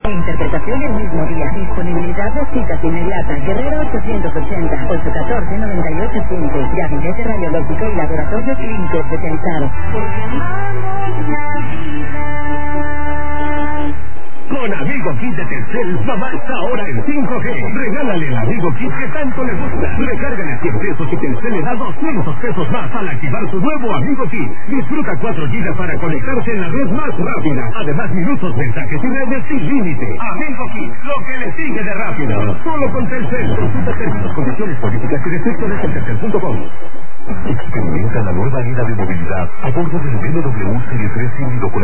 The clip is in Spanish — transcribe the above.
Interpretación el mismo día. Disponibilidad de citas inmediatas. Guerrero 880 814 9815. Gabinete radiológico y laboratorio clínico especializado. Con Amigo Kit de Telcel, mamá está ahora en 5G. Regálale el Amigo Kit que tanto le gusta. Recárgale 100 pesos y Telcel le da 200 pesos más al activar su nuevo Amigo Kit. Disfruta 4 GB para conectarse en la red más rápida. Además, minutos, mensajes y redes sin límite. Amigo Kit, lo que le sigue de rápido. Solo con Telcel. Consulta términos, condiciones, políticas y restricciones en telcel.com. Experimenta la nueva era de movilidad a bordo del BMW Serie 3 híbrido con